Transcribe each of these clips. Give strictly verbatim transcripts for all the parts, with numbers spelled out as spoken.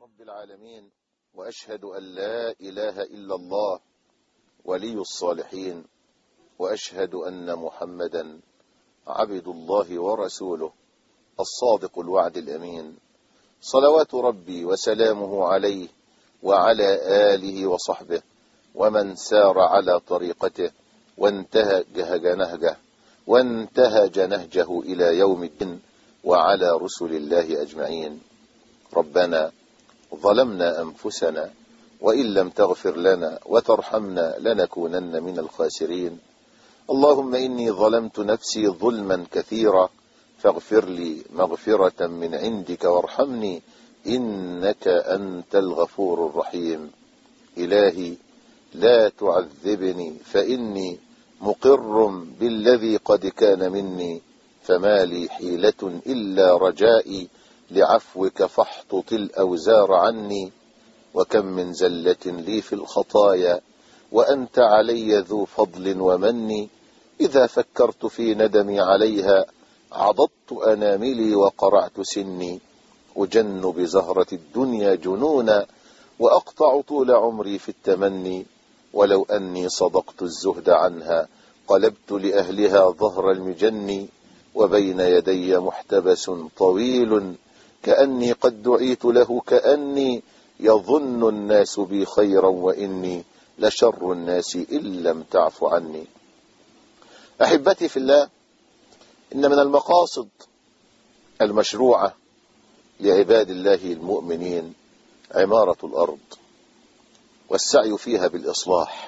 رب العالمين، وأشهد أن لا إله إلا الله ولي الصالحين، وأشهد أن محمدا عبد الله ورسوله الصادق الوعد الأمين، صلوات ربي وسلامه عليه وعلى آله وصحبه ومن سار على طريقته وانتهج نهجه وانتهج نهجه إلى يوم الدين، وعلى رسل الله أجمعين. ربنا ظلمنا أنفسنا وإن لم تغفر لنا وترحمنا لنكونن من الخاسرين. اللهم إني ظلمت نفسي ظلما كثيرا فاغفر لي مغفرة من عندك وارحمني إنك أنت الغفور الرحيم. إلهي لا تعذبني فإني مقر بالذي قد كان مني، فما لي حيلة إلا رجائي لعفوك فاحطط الأوزار عني. وكم من زلة لي في الخطايا وأنت علي ذو فضل ومن، إذا فكرت في ندمي عليها عضضت أناملي وقرعت سني. أجن بزهرة الدنيا جنونا وأقطع طول عمري في التمني، ولو أني صدقت الزهد عنها قلبت لأهلها ظهر المجن. وبين يدي محتبس طويل كأني قد دعيت له، كأني يظن الناس بي خيرا وإني لشر الناس إن لم تعف عني. أحبتي في الله، إن من المقاصد المشروعة لعباد الله المؤمنين عمارة الأرض والسعي فيها بالإصلاح.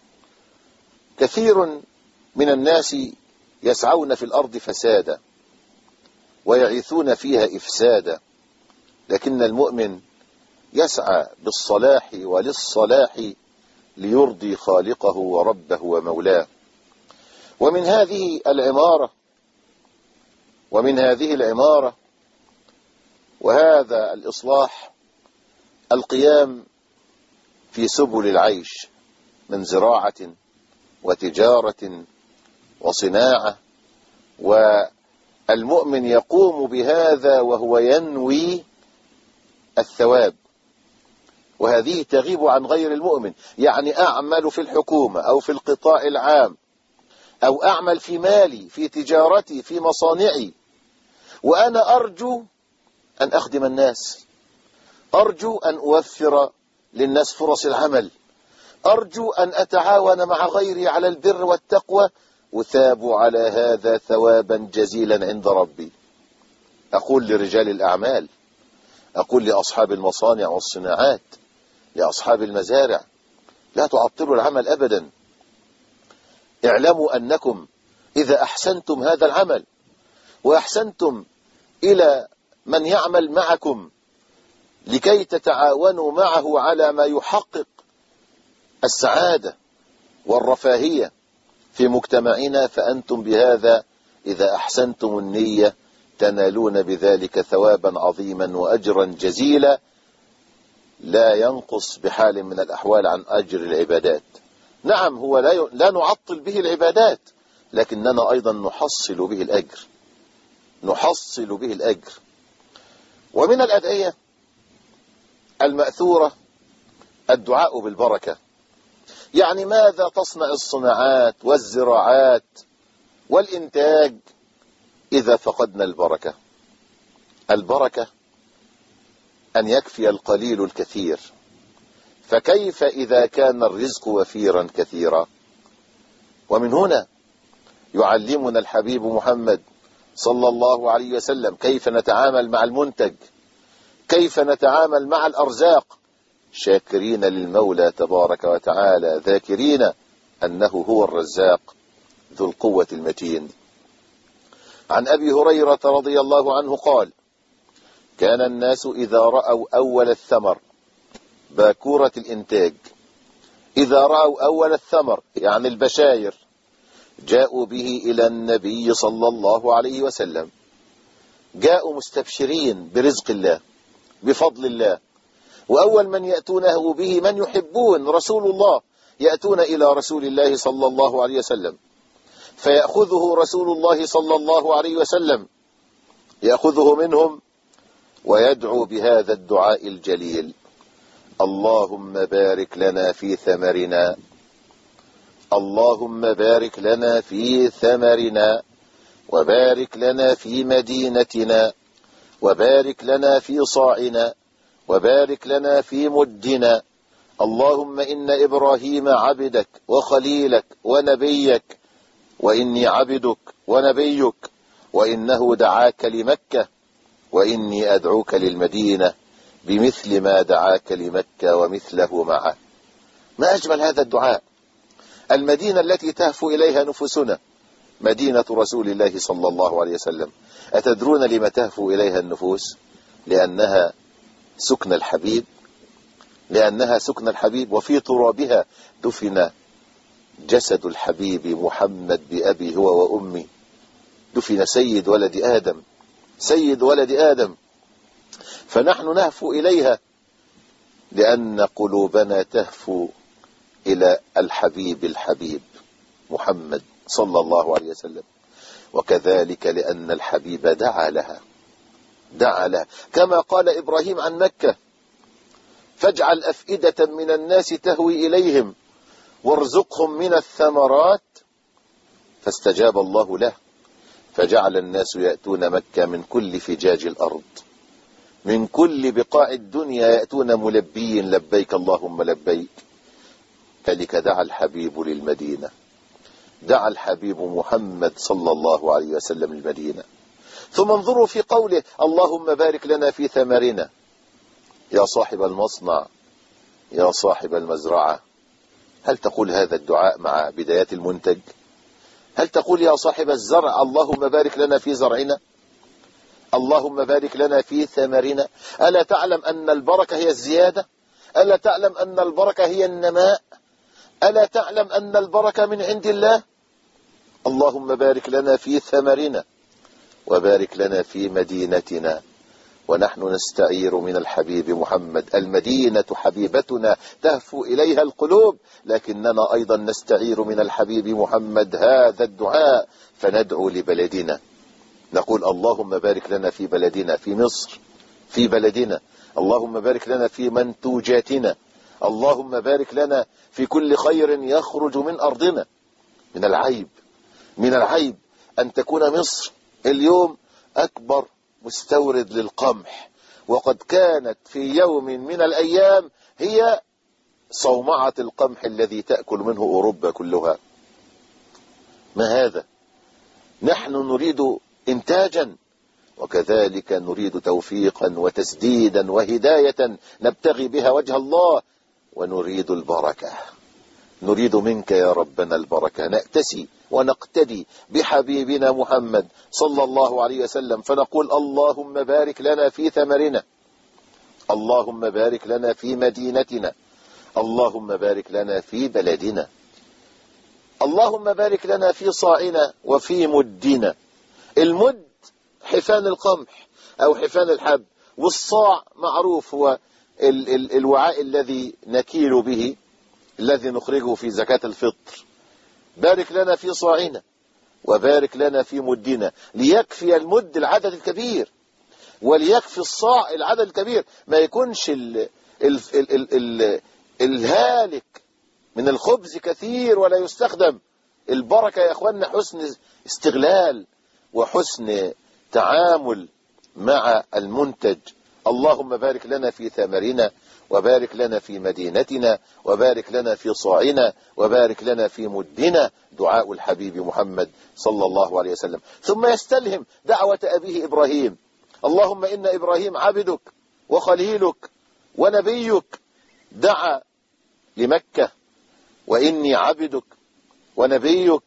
كثير من الناس يسعون في الأرض فسادا ويعيثون فيها إفسادا، لكن المؤمن يسعى بالصلاح وللصلاح ليرضي خالقه وربه ومولاه. ومن هذه العمارة ومن هذه العمارة وهذا الإصلاح القيام في سبل العيش من زراعة وتجارة وصناعة، والمؤمن يقوم بهذا وهو ينوي الثواب، وهذه تغيب عن غير المؤمن. يعني أعمل في الحكومة أو في القطاع العام أو أعمل في مالي في تجارتي في مصانعي، وأنا أرجو أن أخدم الناس، أرجو أن أوفر للناس فرص العمل، أرجو أن أتعاون مع غيري على البر والتقوى، أثاب على هذا ثوابا جزيلا عند ربي. أقول لرجال الأعمال، أقول لأصحاب المصانع والصناعات، لأصحاب المزارع، لا تعطلوا العمل أبدا. اعلموا أنكم إذا أحسنتم هذا العمل وأحسنتم إلى من يعمل معكم لكي تتعاونوا معه على ما يحقق السعادة والرفاهية في مجتمعنا، فأنتم بهذا إذا أحسنتم النية تنالون بذلك ثوابا عظيما وأجرا جزيلا لا ينقص بحال من الأحوال عن أجر العبادات. نعم، هو لا لا نعطل به العبادات، لكننا أيضا نحصل به الأجر نحصل به الأجر. ومن الأدعية المأثورة الدعاء بالبركة. يعني ماذا تصنع الصناعات والزراعات والإنتاج إذا فقدنا البركة؟ البركة أن يكفي القليل الكثير، فكيف إذا كان الرزق وفيرا كثيرا؟ ومن هنا يعلمنا الحبيب محمد صلى الله عليه وسلم كيف نتعامل مع المنتج، كيف نتعامل مع الأرزاق، شاكرين للمولى تبارك وتعالى ذاكرين أنه هو الرزاق ذو القوة المتين. عن أبي هريرة رضي الله عنه قال: كان الناس إذا رأوا أول الثمر، باكورة الإنتاج، إذا رأوا أول الثمر يعني البشاير، جاءوا به إلى النبي صلى الله عليه وسلم، جاءوا مستبشرين برزق الله بفضل الله. وأول من يأتونه به من يحبون رسول الله، يأتون إلى رسول الله صلى الله عليه وسلم، فيأخذه رسول الله صلى الله عليه وسلم، يأخذه منهم ويدعو بهذا الدعاء الجليل: اللهم بارك لنا في ثمرنا، اللهم بارك لنا في ثمرنا، وبارك لنا في مدينتنا، وبارك لنا في صاعنا، وبارك لنا في مدنا. اللهم إن إبراهيم عبدك وخليلك ونبيك، وإني عبدك ونبيك، وإنه دعاك لمكة، وإني أدعوك للمدينة بمثل ما دعاك لمكة ومثله معه. ما أجمل هذا الدعاء. المدينة التي تهفو إليها نفوسنا مدينة رسول الله صلى الله عليه وسلم. أتدرون لما تهفو إليها النفوس؟ لأنها سكن الحبيب، لأنها سكن الحبيب، وفي ترابها دفن جسد الحبيب محمد بأبي هو وأمي، دفن سيد ولد آدم، سيد ولد آدم. فنحن نهفو إليها لأن قلوبنا تهفو إلى الحبيب الحبيب محمد صلى الله عليه وسلم. وكذلك لأن الحبيب دعا لها، دعا لها كما قال إبراهيم عن مكة: فاجعل أفئدة من الناس تهوي إليهم وارزقهم من الثمرات. فاستجاب الله له، فجعل الناس يأتون مكة من كل فجاج الأرض، من كل بقاع الدنيا يأتون ملبيين لبيك اللهم لبيك. كذلك دعا الحبيب للمدينة، دعا الحبيب محمد صلى الله عليه وسلم للمدينة. ثم انظروا في قوله: اللهم بارك لنا في ثمرنا. يا صاحب المصنع، يا صاحب المزرعة، هل تقول هذا الدعاء مع بدايات المنتج؟ هل تقول يا صاحب الزرع: اللهم بارك لنا في زرعنا، اللهم بارك لنا في ثمرنا؟ ألا تعلم أن البركة هي الزيادة؟ ألا تعلم أن البركة هي النماء؟ ألا تعلم أن البركة من عند الله؟ اللهم بارك لنا في ثمرنا، وبارك لنا في مدينتنا. ونحن نستعير من الحبيب محمد. المدينة حبيبتنا تهفو إليها القلوب، لكننا أيضا نستعير من الحبيب محمد هذا الدعاء، فندعو لبلدنا، نقول: اللهم بارك لنا في بلدنا، في مصر، في بلدنا. اللهم بارك لنا في منتوجاتنا، اللهم بارك لنا في كل خير يخرج من أرضنا. من العيب، من العيب أن تكون مصر اليوم أكبر مستورد للقمح، وقد كانت في يوم من الأيام هي صومعة القمح الذي تأكل منه أوروبا كلها. ما هذا؟ نحن نريد إنتاجا، وكذلك نريد توفيقا وتسديدا وهداية نبتغي بها وجه الله، ونريد البركة، نريد منك يا ربنا البركة. نأتسي ونقتدي بحبيبنا محمد صلى الله عليه وسلم، فنقول: اللهم بارك لنا في ثمرنا، اللهم بارك لنا في مدينتنا، اللهم بارك لنا في بلدنا، اللهم بارك لنا في صاعنا وفي مدنا. المد حفان القمح أو حفان الحب، والصاع معروف هو ال ال الوعاء الذي نكيل به، الذي نخرجه في زكاة الفطر. بارك لنا في صاعنا وبارك لنا في مدنا، ليكفي المد العدد الكبير، وليكفي الصاع العدد الكبير، ما يكونش ال ال ال ال ال الهالك من الخبز كثير ولا يستخدم. البركة يا أخوانا حسن استغلال وحسن تعامل مع المنتج. اللهم بارك لنا في ثمرنا، وبارك لنا في مدينتنا، وبارك لنا في صاعنا، وبارك لنا في مدنا. دعاء الحبيب محمد صلى الله عليه وسلم. ثم يستلهم دعوة أبيه إبراهيم: اللهم إن إبراهيم عبدك وخليلك ونبيك، دعا لمكة، وإني عبدك ونبيك،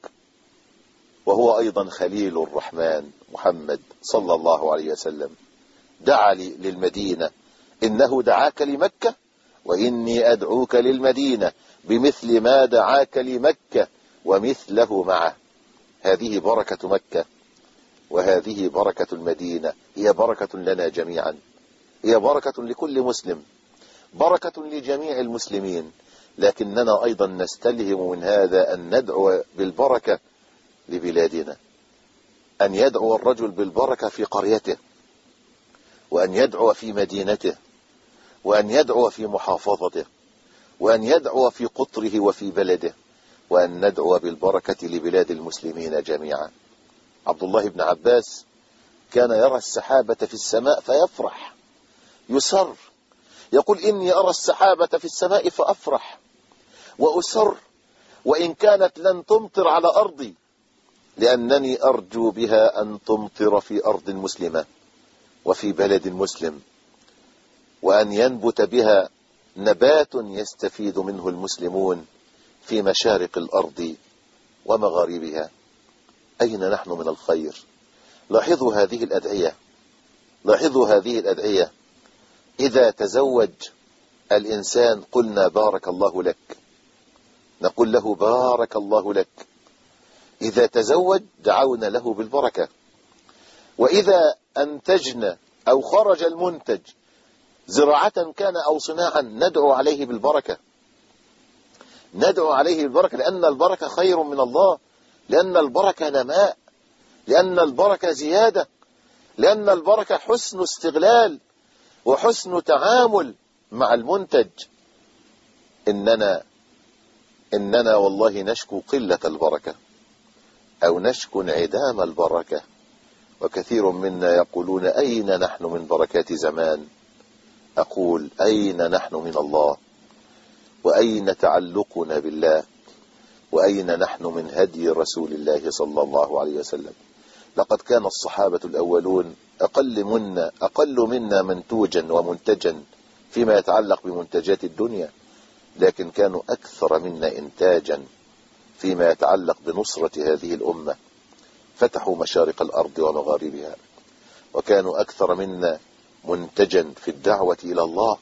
وهو أيضا خليل الرحمن محمد صلى الله عليه وسلم. دعا للمدينة: إنه دعاك لمكة وإني أدعوك للمدينة بمثل ما دعاك لمكة ومثله معه. هذه بركة مكة وهذه بركة المدينة، هي بركة لنا جميعا، هي بركة لكل مسلم، بركة لجميع المسلمين. لكننا أيضا نستلهم من هذا أن ندعو بالبركة لبلادنا، أن يدعو الرجل بالبركة في قريته، وأن يدعو في مدينته، وأن يدعو في محافظته، وأن يدعو في قطره وفي بلده، وأن ندعو بالبركة لبلاد المسلمين جميعا. عبد الله بن عباس كان يرى السحابة في السماء فيفرح يسر، يقول إني أرى السحابة في السماء فأفرح وأسر وإن كانت لن تمطر على أرضي، لأنني أرجو بها أن تمطر في أرض مسلمة وفي بلد مسلم، وأن ينبت بها نبات يستفيد منه المسلمون في مشارق الأرض ومغاربها. أين نحن من الخير؟ لاحظوا هذه الأدعية، لاحظوا هذه الأدعية. إذا تزوج الإنسان قلنا بارك الله لك، نقول له بارك الله لك. إذا تزوج دعونا له بالبركة. وإذا أنتجنا أو خرج المنتج زراعة كان أو صناعا ندعو عليه بالبركة، ندعو عليه بالبركة، لأن البركة خير من الله، لأن البركة نماء، لأن البركة زيادة، لأن البركة حسن استغلال وحسن تعامل مع المنتج. إننا إننا والله نشكو قلة البركة أو نشكو انعدام البركة، وكثير منا يقولون أين نحن من بركات زمان؟ أقول أين نحن من الله؟ وأين تعلقنا بالله؟ وأين نحن من هدي رسول الله صلى الله عليه وسلم؟ لقد كان الصحابة الأولون أقل منا أقل منا منتوجا ومنتجا فيما يتعلق بمنتجات الدنيا، لكن كانوا أكثر منا إنتاجا فيما يتعلق بنصرة هذه الأمة. فتحوا مشارق الأرض ومغاربها، وكانوا أكثر منا منتجا في الدعوة إلى الله.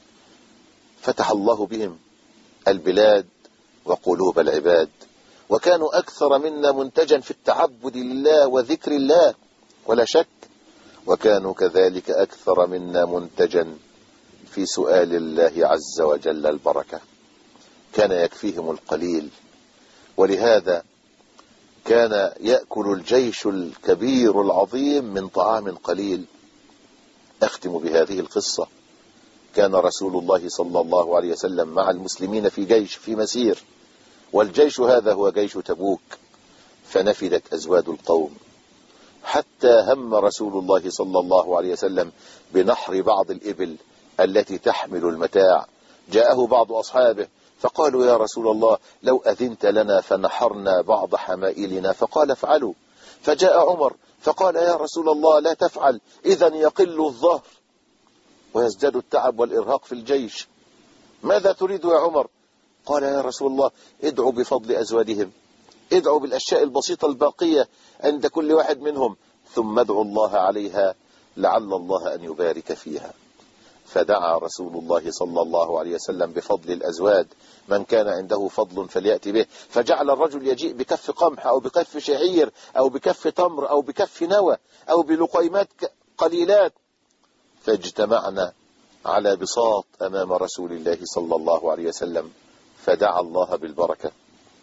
فتح الله بهم البلاد وقلوب العباد، وكانوا أكثر منا منتجا في التعبد لله وذكر الله ولا شك، وكانوا كذلك أكثر منا منتجا في سؤال الله عز وجل البركة. كان يكفيهم القليل، ولهذا كان يأكل الجيش الكبير العظيم من طعام قليل. أختم بهذه القصة. كان رسول الله صلى الله عليه وسلم مع المسلمين في جيش في مسير، والجيش هذا هو جيش تبوك، فنفدت أزواد القوم، حتى هم رسول الله صلى الله عليه وسلم بنحر بعض الإبل التي تحمل المتاع. جاءه بعض أصحابه فقالوا يا رسول الله لو أذنت لنا فنحرنا بعض حمائلنا، فقال افعلوا. فجاء عمر فقال يا رسول الله لا تفعل، إذن يقل الظهر ويزداد التعب والإرهاق في الجيش. ماذا تريد يا عمر؟ قال يا رسول الله ادعوا بفضل أزوادهم، ادعوا بالأشياء البسيطة الباقية عند كل واحد منهم، ثم ادعوا الله عليها لعل الله أن يبارك فيها. فدعا رسول الله صلى الله عليه وسلم بفضل الأزواد، من كان عنده فضل فليأتي به. فجعل الرجل يجيء بكف قمح أو بكف شعير أو بكف تمر أو بكف نوى أو بلقيمات قليلات، فاجتمعنا على بساط أمام رسول الله صلى الله عليه وسلم، فدعا الله بالبركة،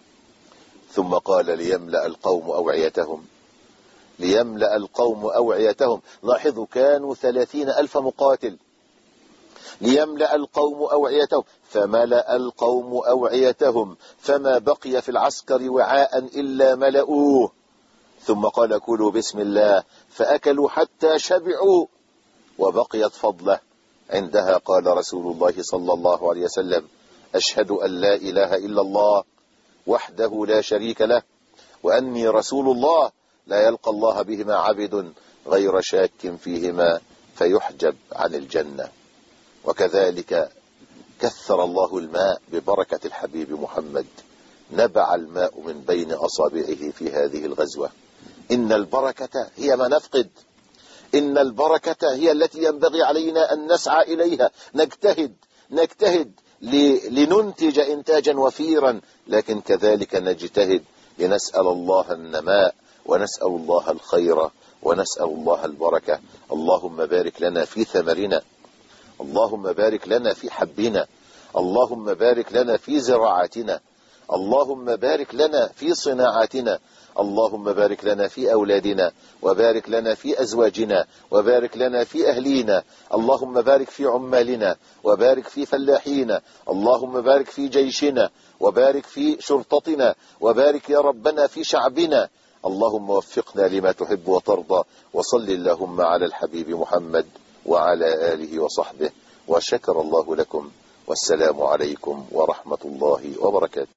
ثم قال ليملأ القوم أوعيتهم، ليملأ القوم أوعيتهم. لاحظوا كانوا ثلاثين ألف مقاتل، ليملأ القوم أوعيتهم، فملأ القوم أوعيتهم فما بقي في العسكر وعاء إلا ملأوه، ثم قال كلوا بسم الله، فأكلوا حتى شبعوا وبقيت فضله. عندها قال رسول الله صلى الله عليه وسلم أشهد أن لا إله إلا الله وحده لا شريك له وأني رسول الله، لا يلقى الله بهما عبد غير شاك فيهما فيحجب عن الجنة. وكذلك كثر الله الماء ببركة الحبيب محمد، نبع الماء من بين أصابعه في هذه الغزوة. إن البركة هي ما نفقد، إن البركة هي التي ينبغي علينا أن نسعى إليها، نجتهد نجتهد لننتج إنتاجا وفيرا، لكن كذلك نجتهد لنسأل الله النماء ونسأل الله الخير ونسأل الله البركة. اللهم بارك لنا في ثمرنا، اللهم بارك لنا في حبنا، اللهم بارك لنا في زراعتنا، اللهم بارك لنا في صناعاتنا، اللهم بارك لنا في أولادنا، وبارك لنا في أزواجنا، وبارك لنا في أهلينا، اللهم بارك في عمالنا، وبارك في فلاحينا، اللهم بارك في جيشنا، وبارك في شرطتنا، وبارك يا ربنا في شعبنا. اللهم وفقنا لما تحب وترضى. وصل اللهم على الحبيب محمد وعلى آله وصحبه، وشكر الله لكم، والسلام عليكم ورحمة الله وبركاته.